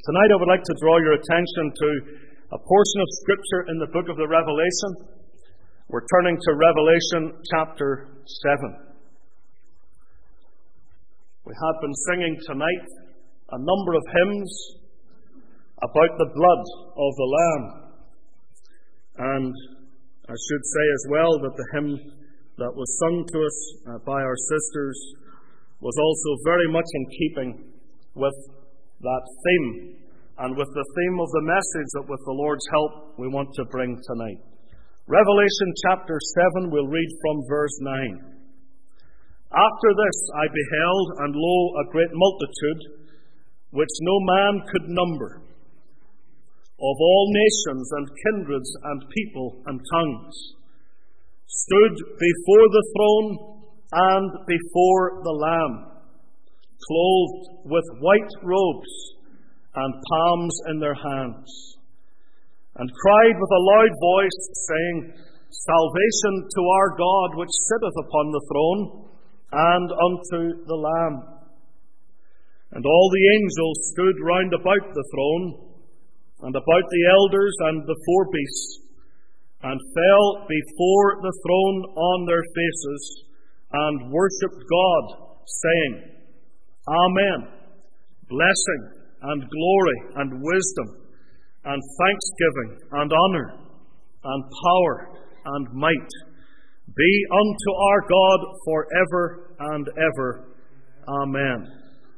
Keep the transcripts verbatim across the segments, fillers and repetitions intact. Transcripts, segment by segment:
Tonight I would like to draw your attention to a portion of Scripture in the book of the Revelation. We're turning to Revelation chapter seven. We have been singing tonight a number of hymns about the blood of the Lamb. And I should say as well that the hymn that was sung to us uh, by our sisters was also very much in keeping with that theme, and with the theme of the message that with the Lord's help we want to bring tonight. Revelation chapter seven, we'll read from verse nine. After this I beheld, and lo, a great multitude, which no man could number, of all nations and kindreds and people and tongues, stood before the throne and before the Lamb, clothed with white robes and palms in their hands, and cried with a loud voice, saying, Salvation to our God which sitteth upon the throne, and unto the Lamb. And all the angels stood round about the throne, and about the elders and the four beasts, and fell before the throne on their faces, and worshipped God, saying, Amen. Blessing and glory and wisdom and thanksgiving and honour and power and might be unto our God for ever and ever. Amen.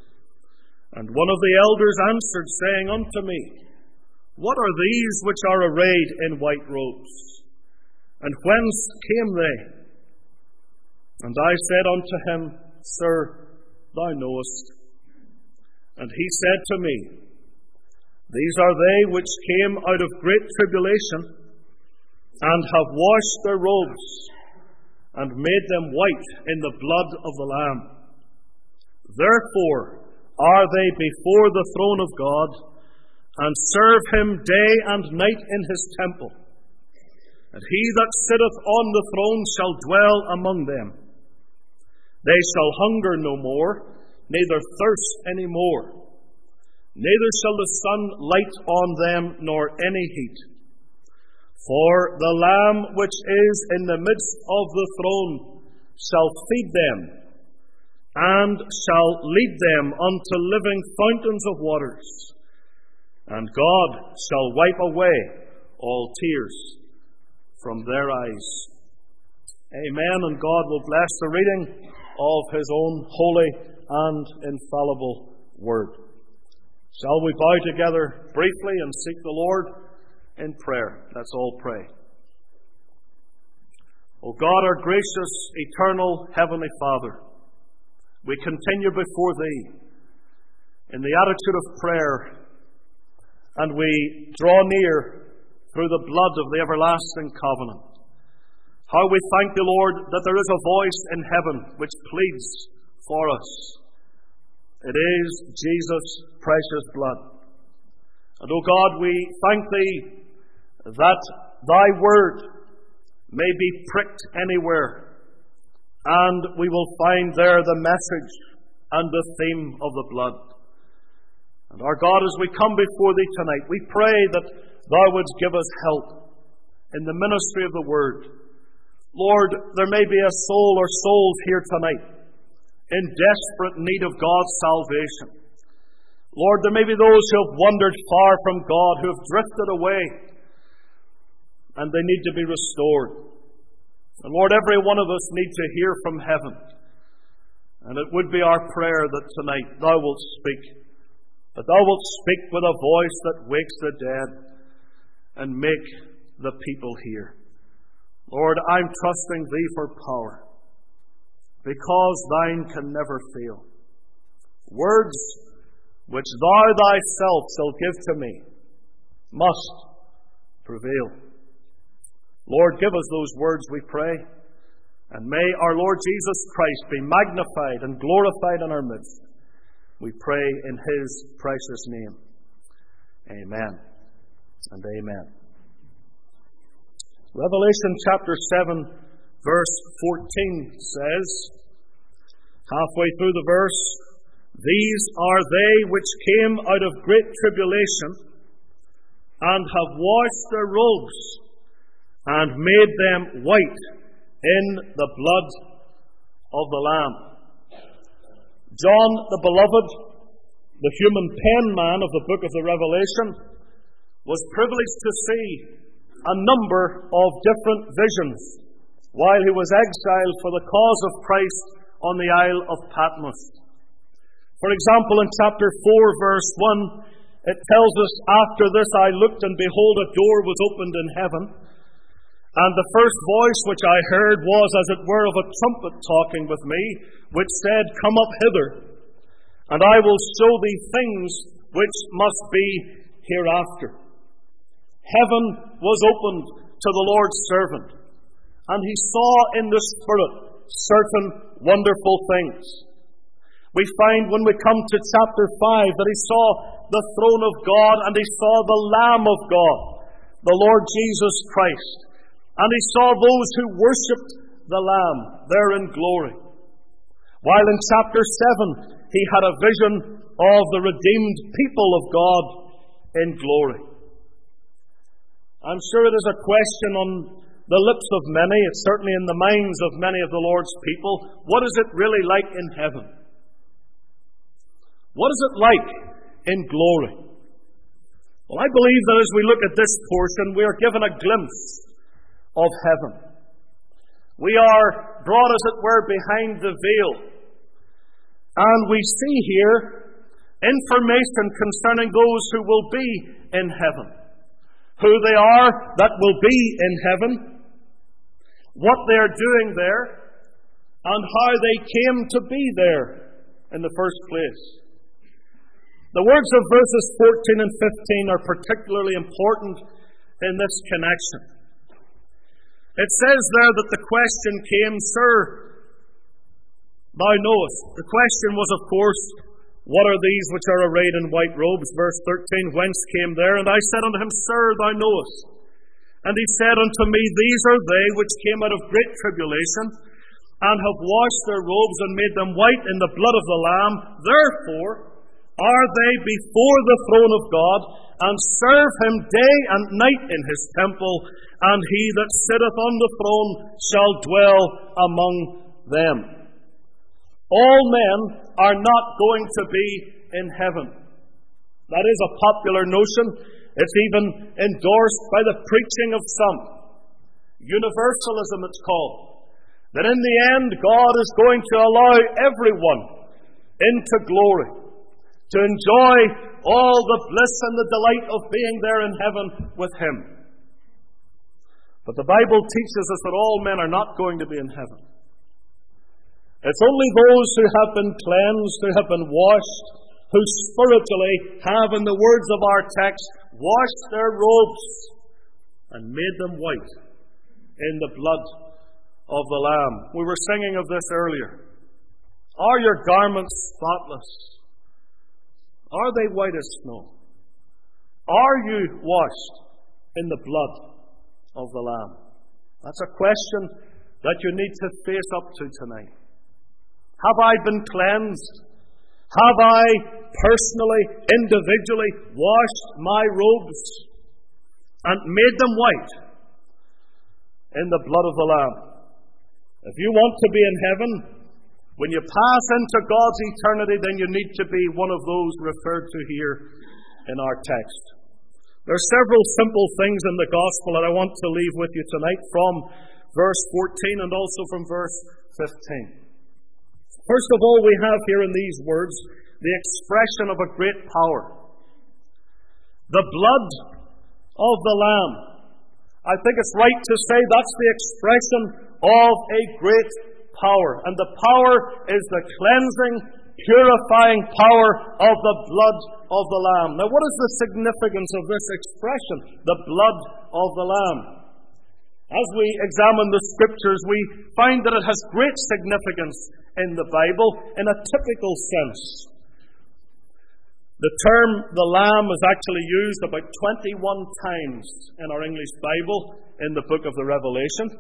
And one of the elders answered, saying unto me, What are these which are arrayed in white robes? And whence came they? And I said unto him, Sir, thou knowest. And he said to me, These are they which came out of great tribulation, and have washed their robes, and made them white in the blood of the Lamb. Therefore are they before the throne of God, and serve him day and night in his temple. And he that sitteth on the throne shall dwell among them. They shall hunger no more, neither thirst any more. Neither shall the sun light on them, nor any heat. For the Lamb which is in the midst of the throne shall feed them, and shall lead them unto living fountains of waters. And God shall wipe away all tears from their eyes. Amen. And God will bless the reading of his own holy and infallible word. Shall we bow together briefly and seek the Lord in prayer? Let's all pray. O God, our gracious, eternal, heavenly Father, we continue before Thee in the attitude of prayer, and we draw near through the blood of the everlasting covenant. How we thank Thee, Lord, that there is a voice in heaven which pleads for us. It is Jesus' precious blood. And, O God, we thank Thee that Thy word may be pricked anywhere, and we will find there the message and the theme of the blood. And our God, as we come before Thee tonight, we pray that Thou wouldst give us help in the ministry of the word. Lord, there may be a soul or souls here tonight in desperate need of God's salvation. Lord, there may be those who have wandered far from God, who have drifted away, and they need to be restored. And Lord, every one of us needs to hear from heaven. And it would be our prayer that tonight Thou wilt speak, that Thou wilt speak with a voice that wakes the dead and make the people hear. Lord, I'm trusting Thee for power, because Thine can never fail. Words which Thou Thyself shalt give to me must prevail. Lord, give us those words, we pray, and may our Lord Jesus Christ be magnified and glorified in our midst. We pray in His precious name. Amen and amen. Revelation chapter seven, verse fourteen says, halfway through the verse, These are they which came out of great tribulation, and have washed their robes, and made them white in the blood of the Lamb. John the Beloved, the human penman of the book of the Revelation, was privileged to see a number of different visions while he was exiled for the cause of Christ on the Isle of Patmos. For example, in chapter four, verse one, it tells us, "After this I looked, and behold, a door was opened in heaven. And the first voice which I heard was as it were of a trumpet talking with me, which said, Come up hither, and I will show thee things which must be hereafter." Heaven was opened to the Lord's servant, and he saw in the Spirit certain wonderful things. We find when we come to chapter five that he saw the throne of God, and he saw the Lamb of God, the Lord Jesus Christ. And he saw those who worshipped the Lamb there in glory. While in chapter seven, he had a vision of the redeemed people of God in glory. I'm sure it is a question on the lips of many, it's certainly in the minds of many of the Lord's people. What is it really like in heaven? What is it like in glory? Well, I believe that as we look at this portion, we are given a glimpse of heaven. We are brought, as it were, behind the veil. And we see here information concerning those who will be in heaven. Who they are that will be in heaven, what they are doing there, and how they came to be there in the first place. The words of verses fourteen and fifteen are particularly important in this connection. It says there that the question came, Sir, thou knowest. The question was, of course, what are these which are arrayed in white robes? Verse thirteen, whence came there? And I said unto him, Sir, thou knowest. And he said unto me, These are they which came out of great tribulation, and have washed their robes and made them white in the blood of the Lamb. Therefore are they before the throne of God, and serve him day and night in his temple, and he that sitteth on the throne shall dwell among them. All men are not going to be in heaven. That is a popular notion. It's even endorsed by the preaching of some. Universalism, it's called. That in the end, God is going to allow everyone into glory, to enjoy all the bliss and the delight of being there in heaven with him. But the Bible teaches us that all men are not going to be in heaven. It's only those who have been cleansed, who have been washed, who spiritually have, in the words of our text, washed their robes and made them white in the blood of the Lamb. We were singing of this earlier. Are your garments spotless? Are they white as snow? Are you washed in the blood of the Lamb? That's a question that you need to face up to tonight. Have I been cleansed? Have I personally, individually washed my robes and made them white in the blood of the Lamb? If you want to be in heaven, when you pass into God's eternity, then you need to be one of those referred to here in our text. There are several simple things in the gospel that I want to leave with you tonight from verse fourteen and also from verse fifteen. First of all, we have here in these words the expression of a great power. The blood of the Lamb. I think it's right to say that's the expression of a great power. And the power is the cleansing, purifying power of the blood of the Lamb. Now, what is the significance of this expression, the blood of the Lamb? As we examine the Scriptures, we find that it has great significance in the Bible in a typical sense. The term the Lamb is actually used about twenty-one times in our English Bible in the book of the Revelation.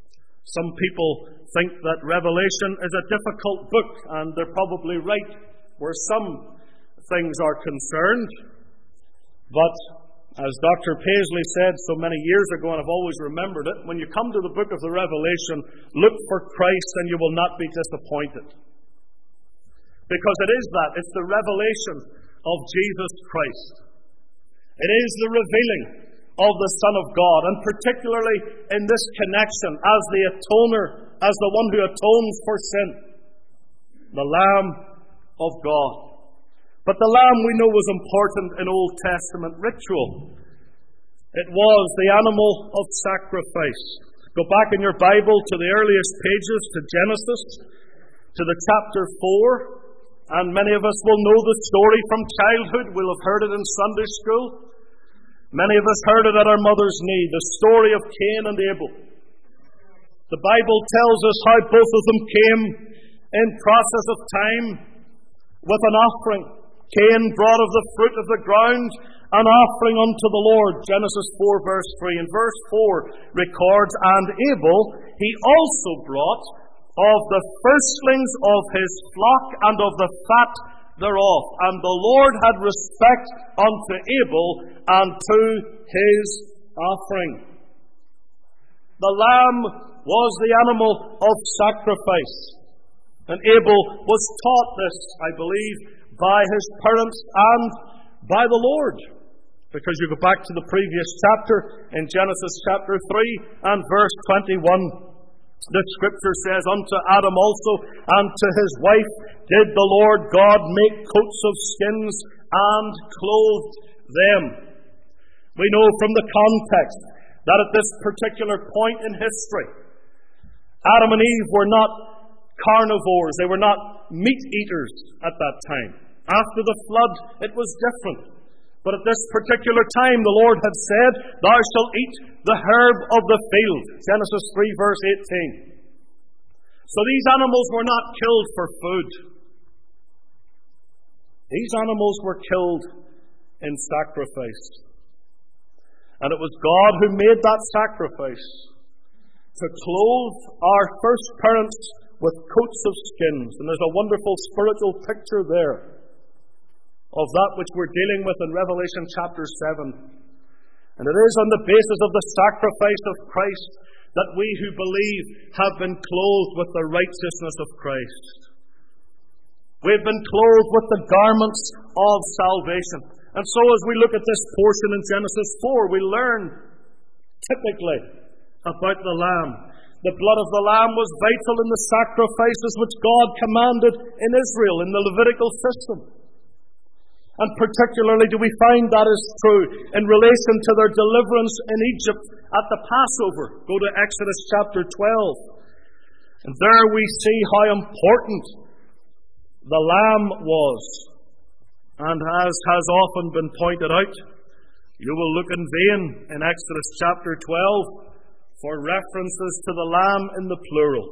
Some people think that Revelation is a difficult book, and they're probably right where some things are concerned. But as Doctor Paisley said so many years ago, and I've always remembered it, when you come to the book of the Revelation, look for Christ and you will not be disappointed. Because it is that. It's the revelation of Jesus Christ. It is the revealing of the Son of God, and particularly in this connection as the atoner, as the one who atones for sin, the Lamb of God. But the lamb, we know, was important in Old Testament ritual. It was the animal of sacrifice. Go back in your Bible to the earliest pages, to Genesis, to the chapter four, and many of us will know the story from childhood. We'll have heard it in Sunday school. Many of us heard it at our mother's knee, the story of Cain and Abel. The Bible tells us how both of them came in process of time with an offering. Cain brought of the fruit of the ground an offering unto the Lord. Genesis four verse three. And verse four records, and Abel he also brought of the firstlings of his flock and of the fat thereof. And the Lord had respect unto Abel and to his offering. The lamb was the animal of sacrifice. And Abel was taught this, I believe, by his parents and by the Lord. Because you go back to the previous chapter, in Genesis chapter three and verse twenty-one, the scripture says, unto Adam also and to his wife did the Lord God make coats of skins and clothed them. We know from the context that at this particular point in history, Adam and Eve were not carnivores, they were not meat eaters at that time. After the flood, it was different. But at this particular time, the Lord had said, thou shalt eat the herb of the field. Genesis three, verse eighteen. So these animals were not killed for food. These animals were killed in sacrifice. And it was God who made that sacrifice to clothe our first parents with coats of skins. And there's a wonderful spiritual picture there of that which we're dealing with in Revelation chapter seven. And it is on the basis of the sacrifice of Christ that we who believe have been clothed with the righteousness of Christ. We've been clothed with the garments of salvation. And so as we look at this portion in Genesis four, we learn typically about the Lamb. The blood of the Lamb was vital in the sacrifices which God commanded in Israel in the Levitical system. And particularly do we find that is true in relation to their deliverance in Egypt at the Passover. Go to Exodus chapter twelve. And there we see how important the Lamb was. And as has often been pointed out, you will look in vain in Exodus chapter twelve for references to the Lamb in the plural.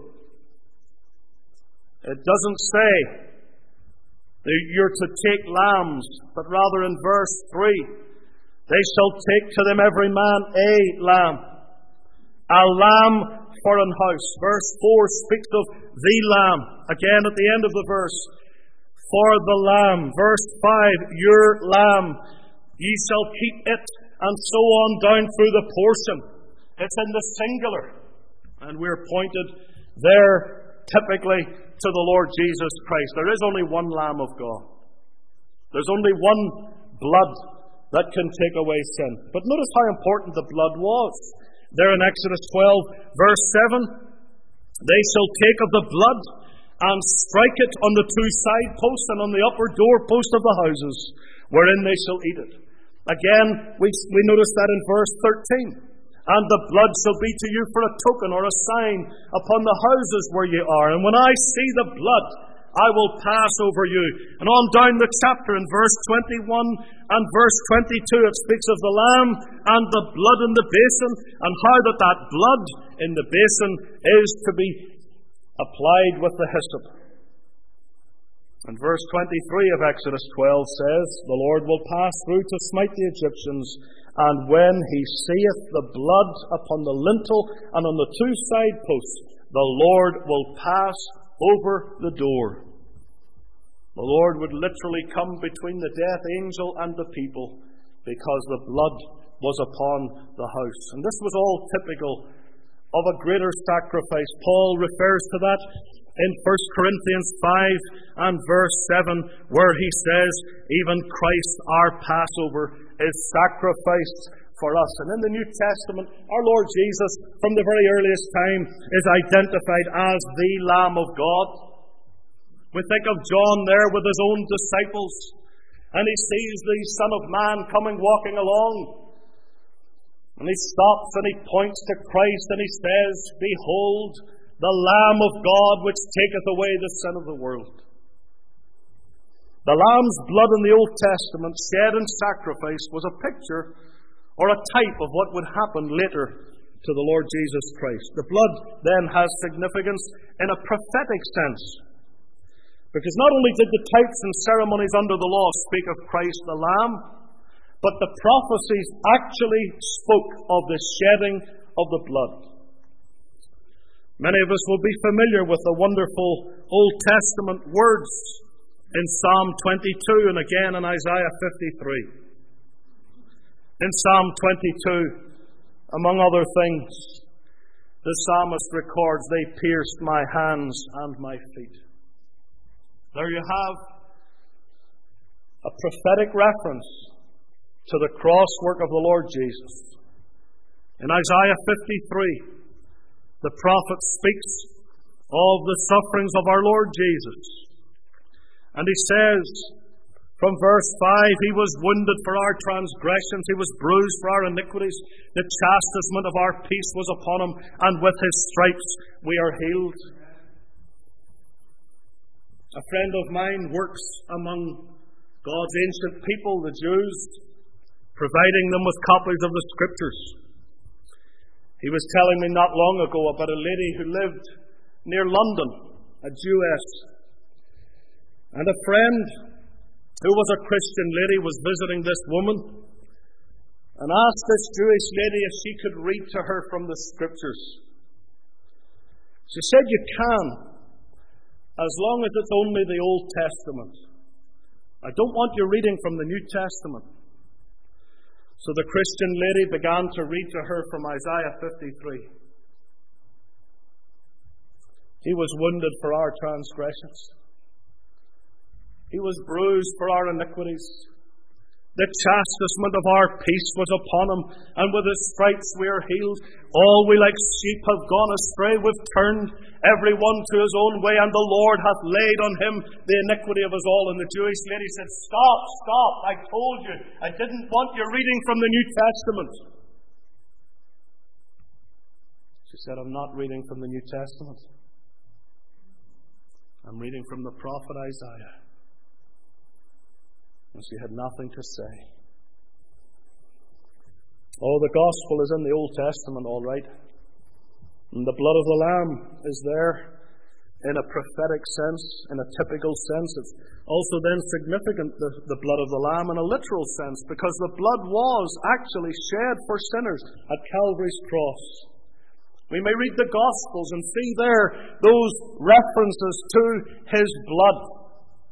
It doesn't say you're to take lambs, but rather in verse three, they shall take to them every man a lamb, a lamb for an house. Verse four speaks of the lamb. Again at the end of the verse, for the lamb. Verse five, your lamb, ye shall keep it, and so on down through the portion. It's in the singular, and we're pointed there typically to the Lord Jesus Christ. There is only one Lamb of God. There's only one blood that can take away sin. But notice how important the blood was. There in Exodus twelve, verse seven, they shall take of the blood and strike it on the two side posts and on the upper door post of the houses, wherein they shall eat it. Again, we, we notice that in verse thirteen. And the blood shall be to you for a token or a sign upon the houses where ye are. And when I see the blood, I will pass over you. And on down the chapter in verse twenty-one and verse twenty-two, it speaks of the lamb and the blood in the basin, and how that that blood in the basin is to be applied with the hyssop. And verse twenty-three of Exodus twelve says, the Lord will pass through to smite the Egyptians, and when he seeth the blood upon the lintel and on the two side posts, the Lord will pass over the door. The Lord would literally come between the death angel and the people because the blood was upon the house. And this was all typical of a greater sacrifice. Paul refers to that in First Corinthians five and verse seven, where he says, even Christ our Passover is sacrificed for us. And in the New Testament, our Lord Jesus, from the very earliest time, is identified as the Lamb of God. We think of John there with his own disciples, and he sees the Son of Man coming walking along. And he stops and he points to Christ and he says, behold, the Lamb of God which taketh away the sin of the world. The Lamb's blood in the Old Testament, shed in sacrifice, was a picture or a type of what would happen later to the Lord Jesus Christ. The blood then has significance in a prophetic sense, because not only did the types and ceremonies under the law speak of Christ the Lamb, but the prophecies actually spoke of the shedding of the blood. Many of us will be familiar with the wonderful Old Testament words in Psalm twenty-two and again in Isaiah fifty-three. In Psalm twenty-two, among other things, the psalmist records, they pierced my hands and my feet. There you have a prophetic reference to the cross work of the Lord Jesus. In Isaiah fifty-three, the prophet speaks of the sufferings of our Lord Jesus. And he says, from verse five, he was wounded for our transgressions, he was bruised for our iniquities, the chastisement of our peace was upon him, and with his stripes we are healed. A friend of mine works among God's ancient people, the Jews, providing them with copies of the Scriptures. He was telling me not long ago about a lady who lived near London, a Jewess. And a friend who was a Christian lady was visiting this woman and asked this Jewish lady if she could read to her from the Scriptures. She said, you can, as long as it's only the Old Testament. I don't want you reading from the New Testament. So the Christian lady began to read to her from Isaiah fifty-three. He was wounded for our transgressions. He was bruised for our iniquities. The chastisement of our peace was upon him, and with his stripes we are healed. All we like sheep have gone astray, we've turned every one to his own way, and the Lord hath laid on him the iniquity of us all. And the Jewish lady said, stop, stop, I told you, I didn't want you reading from the New Testament. She said, I'm not reading from the New Testament. I'm reading from the prophet Isaiah. And she had nothing to say. Oh, the gospel is in the Old Testament, all right. And the blood of the Lamb is there in a prophetic sense, in a typical sense. It's also then significant, the, the blood of the Lamb, in a literal sense, because the blood was actually shed for sinners at Calvary's cross. We may read the Gospels and see there those references to his blood.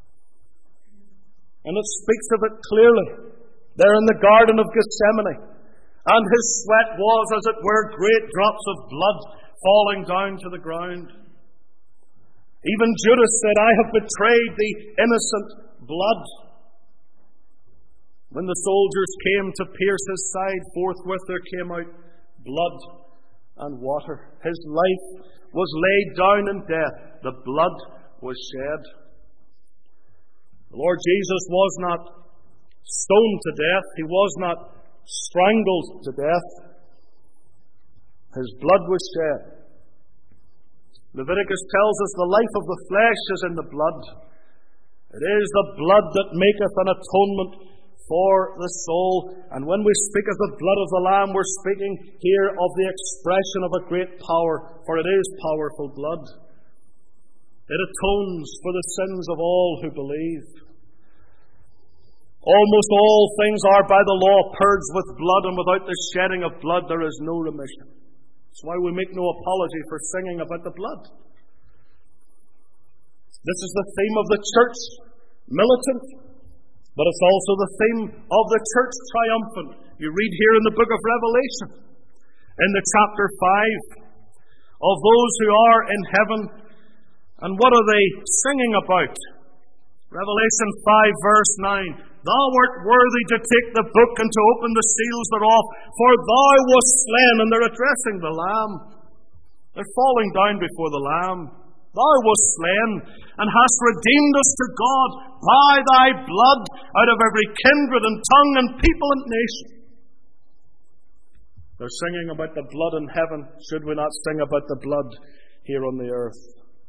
And it speaks of it clearly, there in the Garden of Gethsemane. And his sweat was, as it were, great drops of blood falling down to the ground. Even Judas said, I have betrayed the innocent blood. When the soldiers came to pierce his side, forthwith there came out blood and water. His life was laid down in death. The blood was shed. The Lord Jesus was not stoned to death. He was not strangled to death. His blood was shed. Leviticus tells us the life of the flesh is in the blood. It is the blood that maketh an atonement for the soul. And when we speak of the blood of the Lamb, we're speaking here of the expression of a great power, for it is powerful blood. It atones for the sins of all who believe. Almost all things are by the law purged with blood, and without the shedding of blood there is no remission. That's why we make no apology for singing about the blood. This is the theme of the church militant, but it's also the theme of the church triumphant. You read here in the book of Revelation, in the chapter five, of those who are in heaven, and what are they singing about? Revelation five, verse nine. Thou art worthy to take the book and to open the seals thereof, for thou wast slain. And they're addressing the Lamb. They're falling down before the Lamb. Thou wast slain, and hast redeemed us to God by thy blood out of every kindred and tongue and people and nation. They're singing about the blood in heaven. Should we not sing about the blood here on the earth?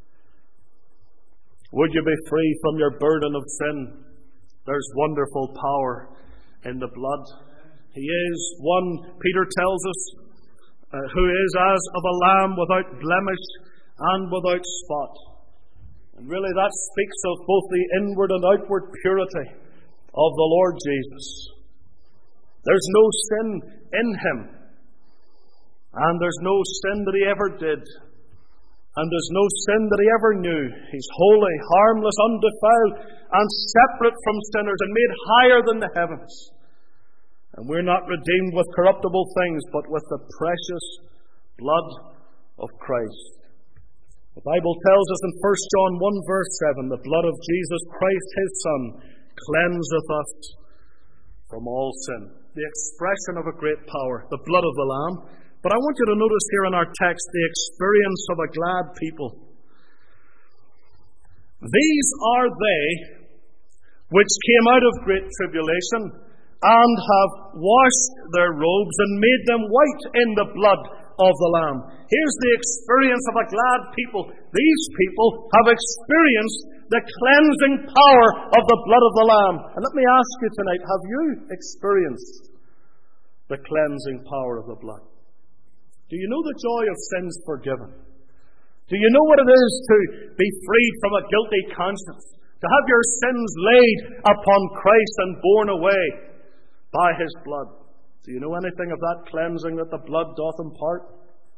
Would you be free from your burden of sin? There's wonderful power in the blood. He is one, Peter tells us, uh, who is as of a lamb without blemish and without spot. And really that speaks of both the inward and outward purity of the Lord Jesus. There's no sin in him. And there's no sin that he ever did. And there's no sin that he ever knew. He's holy, harmless, undefiled, and separate from sinners, and made higher than the heavens. And we're not redeemed with corruptible things, but with the precious blood of Christ. The Bible tells us in First John one, verse seven, the blood of Jesus Christ, his Son, cleanseth us from all sin. The expression of a great power, the blood of the Lamb. But I want you to notice here in our text the experience of a glad people. These are they which came out of great tribulation and have washed their robes and made them white in the blood of the Lamb. Here's the experience of a glad people. These people have experienced the cleansing power of the blood of the Lamb. And let me ask you tonight, have you experienced the cleansing power of the blood? Do you know the joy of sins forgiven? Do you know what it is to be freed from a guilty conscience? To have your sins laid upon Christ and borne away by his blood? Do you know anything of that cleansing that the blood doth impart?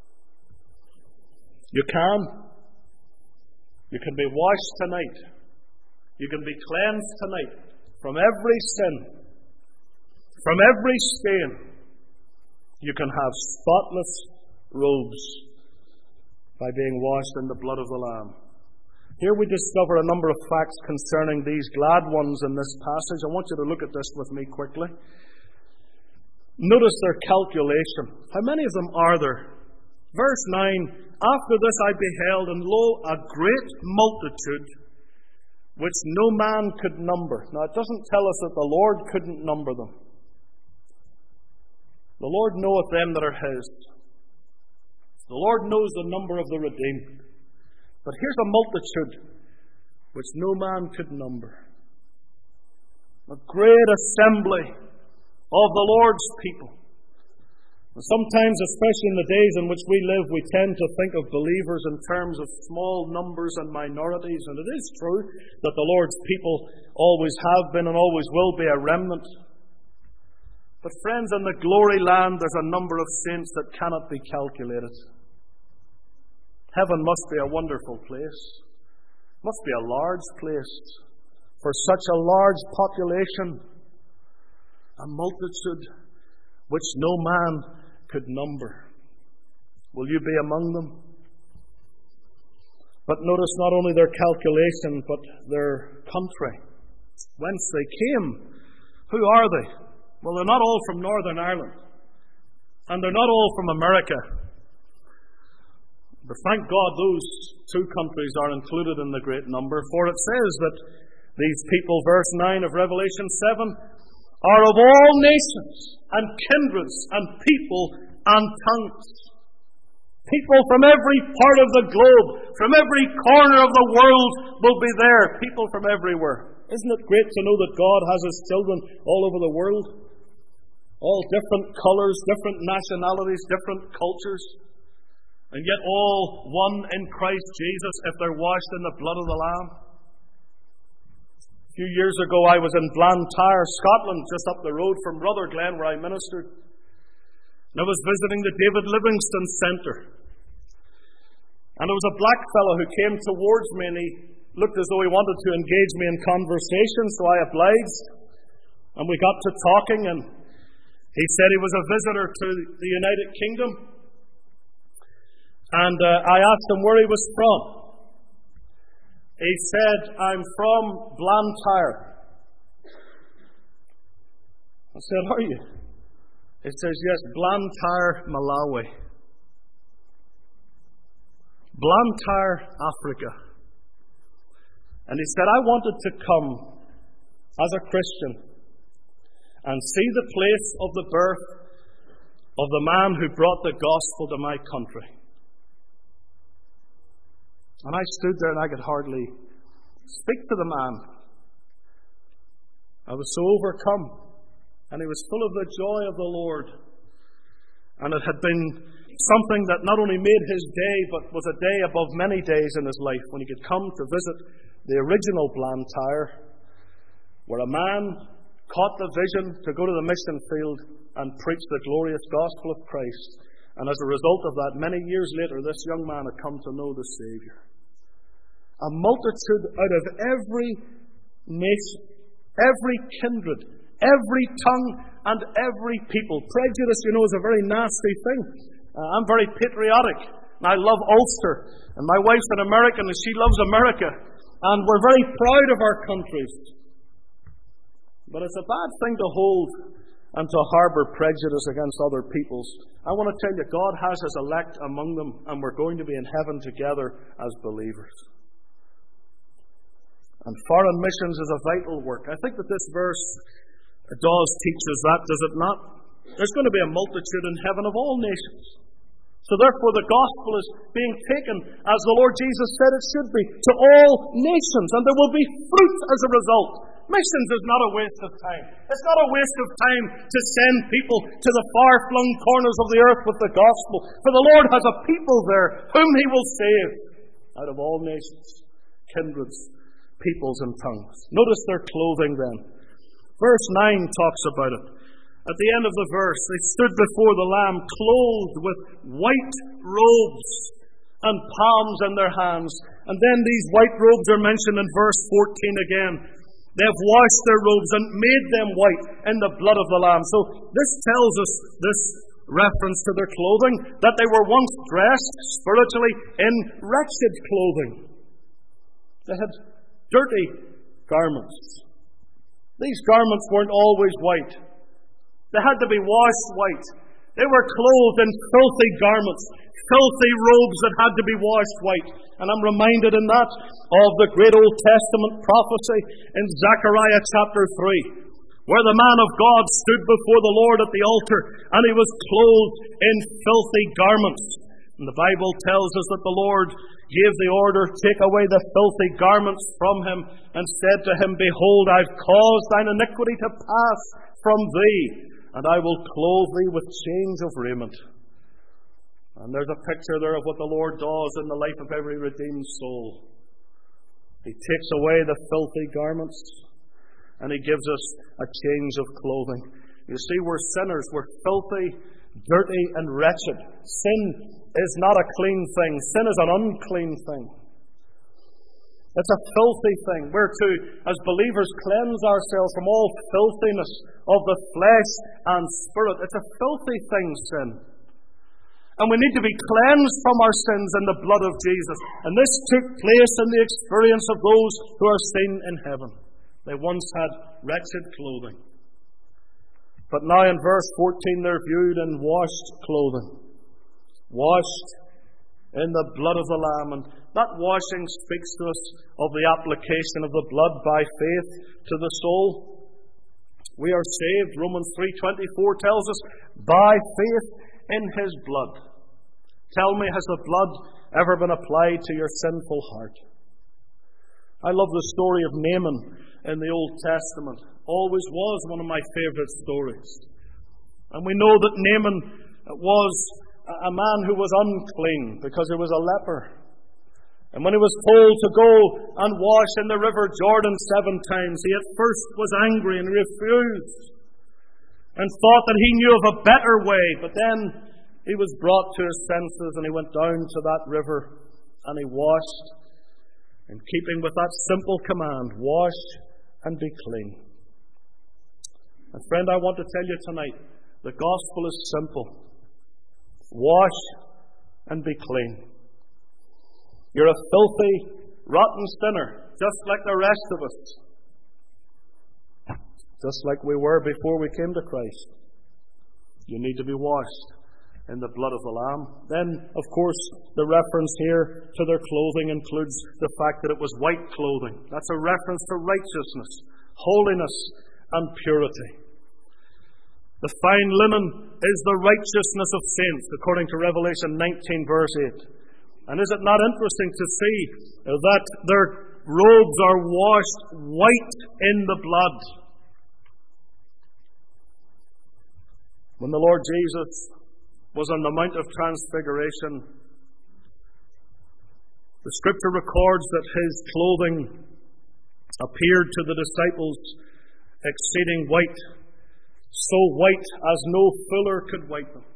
You can. You can be washed tonight. You can be cleansed tonight from every sin, from every stain. You can have spotless robes by being washed in the blood of the Lamb. Here we discover a number of facts concerning these glad ones in this passage. I want you to look at this with me quickly. Notice their calculation. How many of them are there? Verse nine, after this I beheld, and lo, a great multitude, which no man could number. Now it doesn't tell us that the Lord couldn't number them. The Lord knoweth them that are his. The Lord knows the number of the redeemed. But here's a multitude which no man could number. A great assembly of the Lord's people. And sometimes, especially in the days in which we live, we tend to think of believers in terms of small numbers and minorities. And it is true that the Lord's people always have been and always will be a remnant. But friends, in the glory land, there's a number of saints that cannot be calculated. Heaven must be a wonderful place. Must be a large place for such a large population. A multitude which no man could number. Will you be among them? But notice not only their calculation, but their country. Whence they came. Who are they? Well, they're not all from Northern Ireland. And they're not all from America. But thank God those two countries are included in the great number, for it says that these people, verse nine of Revelation seven, are of all nations and kindreds and people and tongues. People from every part of the globe, from every corner of the world will be there. People from everywhere. Isn't it great to know that God has his children all over the world? All different colours, different nationalities, different cultures. And yet all one in Christ Jesus if they're washed in the blood of the Lamb. A few years ago I was in Blantyre, Scotland, just up the road from Rutherglen where I ministered. And I was visiting the David Livingstone Centre. And there was a black fellow who came towards me and he looked as though he wanted to engage me in conversation, so I obliged. And we got to talking, and he said he was a visitor to the United Kingdom. And uh, I asked him where he was from. He said, I'm from Blantyre. I said, are you? He says, yes, Blantyre, Malawi. Blantyre, Africa. And he said, I wanted to come as a Christian and see the place of the birth of the man who brought the gospel to my country. And I stood there and I could hardly speak to the man. I was so overcome. And he was full of the joy of the Lord. And it had been something that not only made his day, but was a day above many days in his life when he could come to visit the original Blantyre, where a man caught the vision to go to the mission field and preach the glorious gospel of Christ. And as a result of that, many years later, this young man had come to know the Saviour. A multitude out of every nation, every kindred, every tongue, and every people. Prejudice, you know, is a very nasty thing. Uh, I'm very patriotic, and I love Ulster. And my wife's an American, and she loves America. And we're very proud of our countries. But it's a bad thing to hold and to harbour prejudice against other peoples. I want to tell you, God has His elect among them, and we're going to be in heaven together as believers. And foreign missions is a vital work. I think that this verse does teach us that, does it not? There's going to be a multitude in heaven of all nations. So therefore the gospel is being taken, as the Lord Jesus said it should be, to all nations, and there will be fruit as a result. Missions is not a waste of time. It's not a waste of time to send people to the far-flung corners of the earth with the gospel. For the Lord has a people there whom He will save out of all nations, kindreds, peoples and tongues. Notice their clothing then. Verse nine talks about it. At the end of the verse, they stood before the Lamb clothed with white robes and palms in their hands. And then these white robes are mentioned in verse fourteen again. They have washed their robes and made them white in the blood of the Lamb. So this tells us, this reference to their clothing, that they were once dressed spiritually in wretched clothing. They had dirty garments. These garments weren't always white. They had to be washed white. They were clothed in filthy garments, filthy robes that had to be washed white. And I'm reminded in that of the great Old Testament prophecy in Zechariah chapter three, where the man of God stood before the Lord at the altar, and he was clothed in filthy garments. And the Bible tells us that the Lord gave the order, take away the filthy garments from him, and said to him, behold, I've caused thine iniquity to pass from thee, and I will clothe thee with change of raiment. And there's a picture there of what the Lord does in the life of every redeemed soul. He takes away the filthy garments, and He gives us a change of clothing. You see, we're sinners. We're filthy, dirty, and wretched. Sin is not a clean thing. Sin is an unclean thing. It's a filthy thing. We're to, as believers, cleanse ourselves from all filthiness of the flesh and spirit. It's a filthy thing, sin. And we need to be cleansed from our sins in the blood of Jesus. And this took place in the experience of those who are seen in heaven. They once had wretched clothing. But now in verse fourteen they're viewed in washed clothing. Washed in the blood of the Lamb. And that washing speaks to us of the application of the blood by faith to the soul. We are saved, Romans three twenty-four tells us, by faith in His blood. Tell me, has the blood ever been applied to your sinful heart? I love the story of Naaman in the Old Testament. Always was one of my favourite stories. And we know that Naaman was a man who was unclean because he was a leper. And when he was told to go and wash in the river Jordan seven times, he at first was angry and refused and thought that he knew of a better way. But then he was brought to his senses and he went down to that river and he washed in keeping with that simple command, wash and be clean. And friend, I want to tell you tonight, the gospel is simple. Wash and be clean. You're a filthy, rotten sinner, just like the rest of us. Just like we were before we came to Christ. You need to be washed in the blood of the Lamb. Then, of course, the reference here to their clothing includes the fact that it was white clothing. That's a reference to righteousness, holiness, and purity. The fine linen is the righteousness of saints, according to Revelation nineteen, verse eight. And is it not interesting to see that their robes are washed white in the blood? When the Lord Jesus was on the Mount of Transfiguration, the Scripture records that his clothing appeared to the disciples exceeding white, so white as no fuller could white them.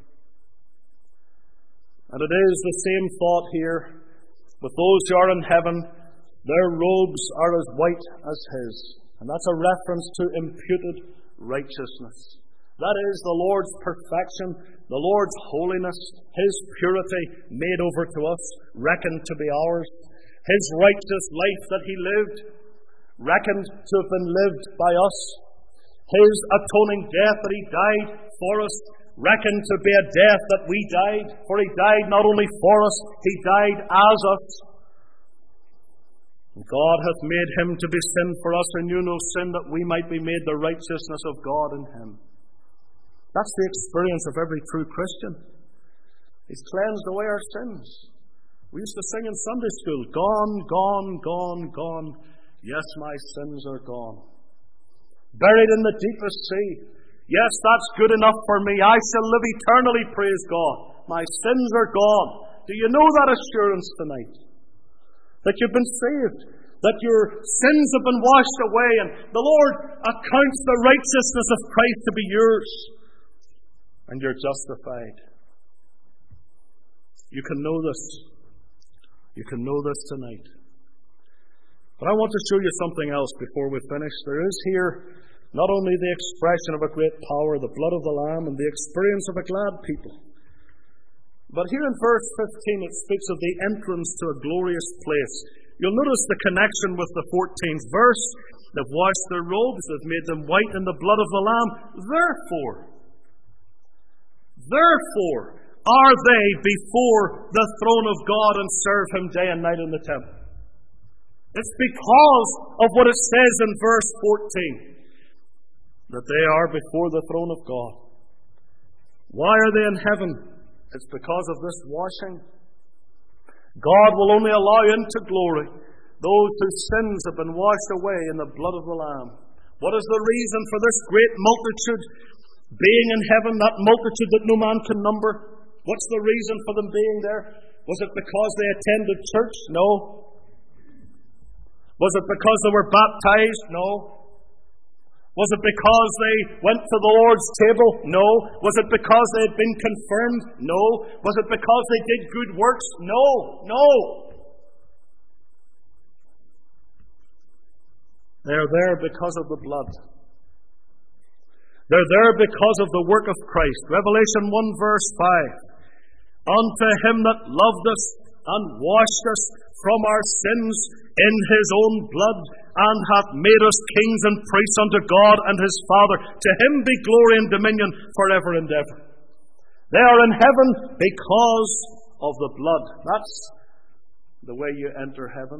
And it is the same thought here with those who are in heaven. Their robes are as white as his. And that's a reference to imputed righteousness. That is the Lord's perfection, the Lord's holiness, his purity made over to us, reckoned to be ours. His righteous life that he lived, reckoned to have been lived by us. His atoning death that he died for us, reckoned to be a death that we died. For he died not only for us, he died as us. God hath made him to be sin for us, who knew no sin, that we might be made the righteousness of God in him. That's the experience of every true Christian. He's cleansed away our sins. We used to sing in Sunday school, gone, gone, gone, gone. Yes, my sins are gone. Buried in the deepest sea. Yes, that's good enough for me. I shall live eternally, praise God. My sins are gone. Do you know that assurance tonight? That you've been saved. That your sins have been washed away. And the Lord accounts the righteousness of Christ to be yours. And you're justified. You can know this. You can know this tonight. But I want to show you something else before we finish. There is here not only the expression of a great power, the blood of the Lamb, and the experience of a glad people. But here in verse fifteen it speaks of the entrance to a glorious place. You'll notice the connection with the fourteenth verse. They've washed their robes, they've made them white in the blood of the Lamb. Therefore, therefore are they before the throne of God and serve him day and night in the temple. It's because of what it says in verse fourteen. That they are before the throne of God. Why are they in heaven? It's because of this washing. God will only allow into glory those whose sins have been washed away in the blood of the Lamb. What is the reason for this great multitude being in heaven, that multitude that no man can number? What's the reason for them being there? Was it because they attended church? No. Was it because they were baptized? No. Was it because they went to the Lord's table? No. Was it because they had been confirmed? No. Was it because they did good works? No. No. They're there because of the blood. They're there because of the work of Christ. Revelation one verse five. Unto him that loved us and washed us from our sins in his own blood, and hath made us kings and priests unto God and his Father. To him be glory and dominion forever and ever. They are in heaven because of the blood. That's the way you enter heaven.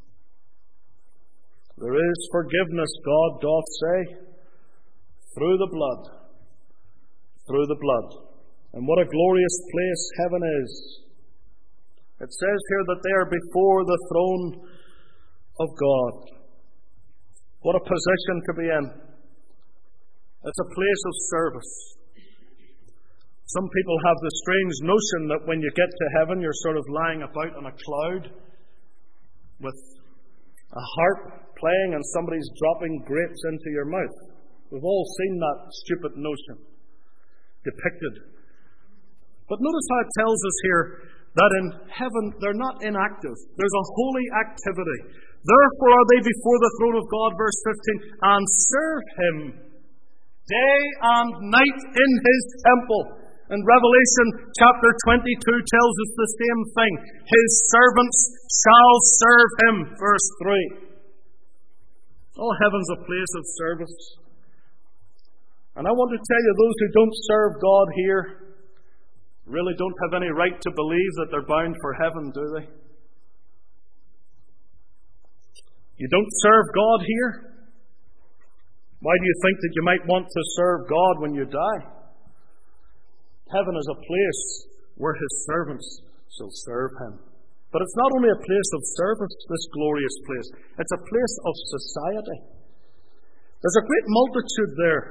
There is forgiveness, God doth say, through the blood. Through the blood. And what a glorious place heaven is. It says here that they are before the throne of God. What a position to be in. It's a place of service. Some people have the strange notion that when you get to heaven, you're sort of lying about on a cloud with a harp playing and somebody's dropping grapes into your mouth. We've all seen that stupid notion depicted. But notice how it tells us here that in heaven they're not inactive. There's a holy activity. Therefore are they before the throne of God, verse fifteen, and serve Him day and night in His temple. And Revelation chapter twenty-two tells us the same thing. His servants shall serve Him, verse three. Oh, heaven's a place of service. And I want to tell you, those who don't serve God here really don't have any right to believe that they're bound for heaven, do they? You don't serve God here? Why do you think that you might want to serve God when you die? Heaven is a place where His servants shall serve Him. But it's not only a place of service, this glorious place. It's a place of society. There's a great multitude there.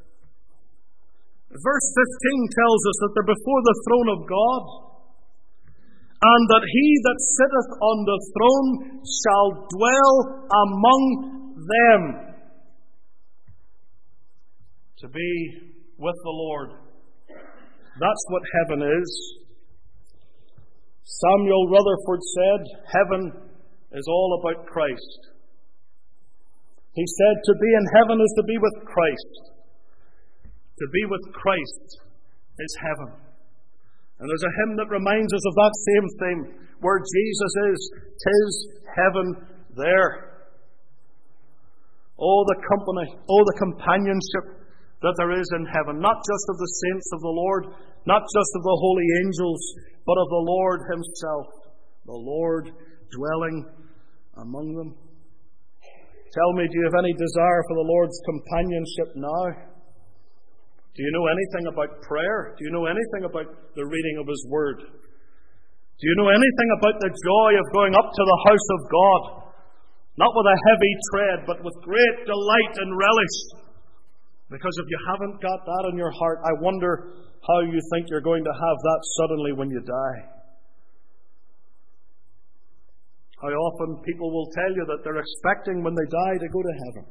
Verse fifteen tells us that they're before the throne of God, and that He that sitteth on the throne shall dwell among them, to be with the Lord. That's what heaven is. Samuel Rutherford said, heaven is all about Christ. He said, to be in heaven is to be with Christ. To be with Christ is heaven. And there's a hymn that reminds us of that same thing. Where Jesus is, 'tis heaven there. Oh, the company, oh, the companionship that there is in heaven. Not just of the saints of the Lord, not just of the holy angels, but of the Lord Himself. The Lord dwelling among them. Tell me, do you have any desire for the Lord's companionship now? Do you know anything about prayer? Do you know anything about the reading of His Word? Do you know anything about the joy of going up to the house of God? Not with a heavy tread, but with great delight and relish. Because if you haven't got that in your heart, I wonder how you think you're going to have that suddenly when you die. How often people will tell you that they're expecting when they die to go to heaven.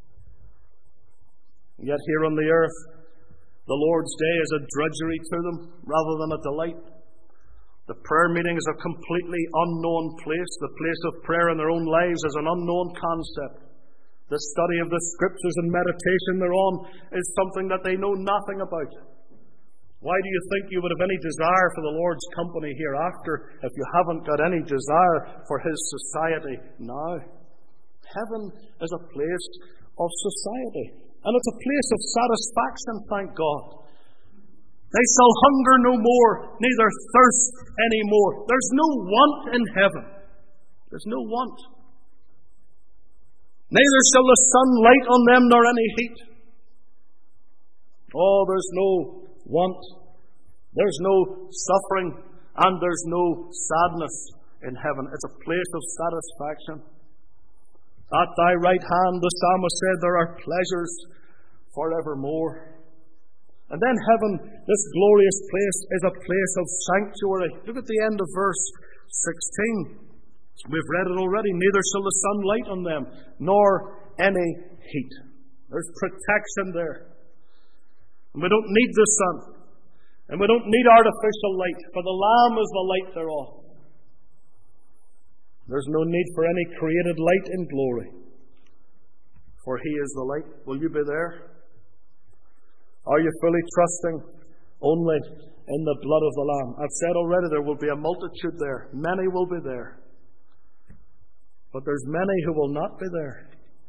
Yet here on the earth, the Lord's day is a drudgery to them rather than a delight. The prayer meeting is a completely unknown place. The place of prayer in their own lives is an unknown concept. The study of the Scriptures and meditation thereon is something that they know nothing about. Why do you think you would have any desire for the Lord's company hereafter if you haven't got any desire for His society now? Heaven is a place of society. And it's a place of satisfaction, thank God. They shall hunger no more, neither thirst any more. There's no want in heaven. There's no want. Neither shall the sun light on them, nor any heat. Oh, there's no want. There's no suffering. And there's no sadness in heaven. It's a place of satisfaction. At Thy right hand, the psalmist said, there are pleasures forevermore. And then heaven, this glorious place, is a place of sanctuary. Look at the end of verse sixteen. We've read it already. Neither shall the sun light on them, nor any heat. There's protection there. And we don't need the sun. And we don't need artificial light, for the Lamb is the light thereof. There's no need for any created light in glory, for He is the light. Will you be there? Are you fully trusting only in the blood of the Lamb? I've said already there will be a multitude there. Many will be there. But there's many who will not be there.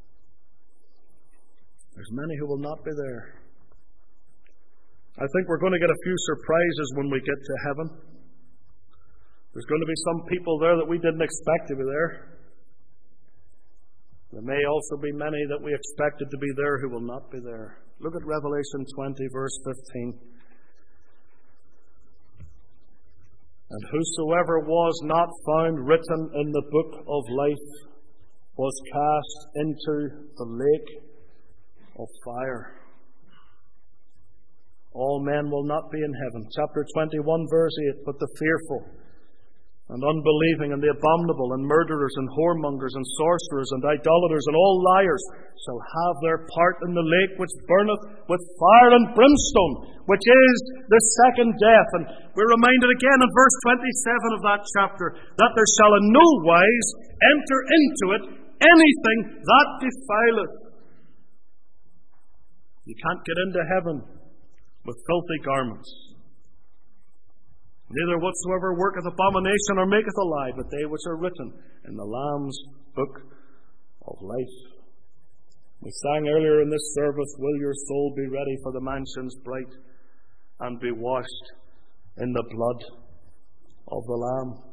There's many who will not be there. I think we're going to get a few surprises when we get to heaven. There's going to be some people there that we didn't expect to be there. There may also be many that we expected to be there who will not be there. Look at Revelation twenty, verse fifteen. And whosoever was not found written in the book of life was cast into the lake of fire. All men will not be in heaven. Chapter twenty-one, verse eight. But the fearful, and unbelieving, and the abominable, and murderers, and whoremongers, and sorcerers, and idolaters, and all liars shall have their part in the lake which burneth with fire and brimstone, which is the second death. And we're reminded again in verse twenty-seven of that chapter that there shall in no wise enter into it anything that defileth. You can't get into heaven with filthy garments. Neither whatsoever worketh abomination or maketh a lie, but they which are written in the Lamb's book of life. We sang earlier in this service, will your soul be ready for the mansions bright, and be washed in the blood of the Lamb?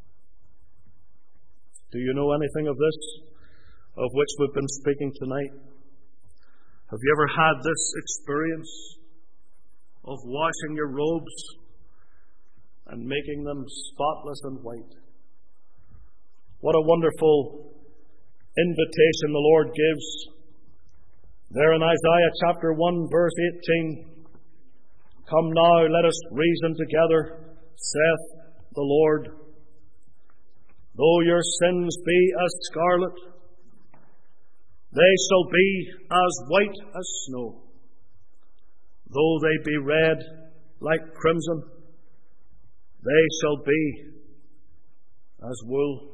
Do you know anything of this, of which we've been speaking tonight? Have you ever had this experience of washing your robes and making them spotless and white? What a wonderful invitation the Lord gives there in Isaiah chapter one, verse eighteen. Come now, let us reason together, saith the Lord. Though your sins be as scarlet, they shall be as white as snow. Though they be red like crimson, they shall be as wool.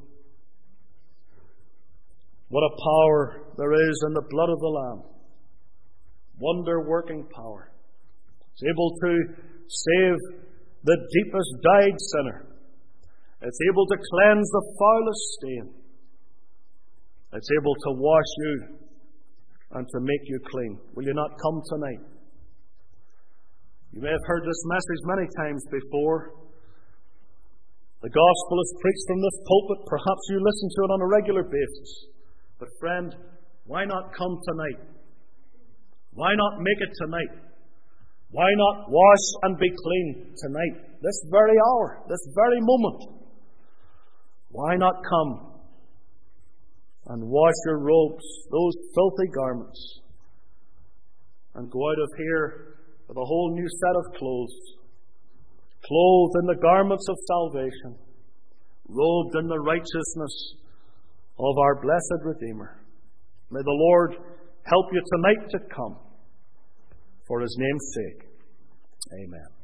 What a power there is in the blood of the Lamb. Wonder-working power. It's able to save the deepest dyed sinner. It's able to cleanse the foulest stain. It's able to wash you and to make you clean. Will you not come tonight? You may have heard this message many times before. The gospel is preached from this pulpit. Perhaps you listen to it on a regular basis. But friend, why not come tonight? Why not make it tonight? Why not wash and be clean tonight? This very hour, this very moment. Why not come and wash your robes, those filthy garments, and go out of here with a whole new set of clothes, clothed in the garments of salvation, robed in the righteousness of our blessed Redeemer. May the Lord help you tonight to come for His name's sake. Amen.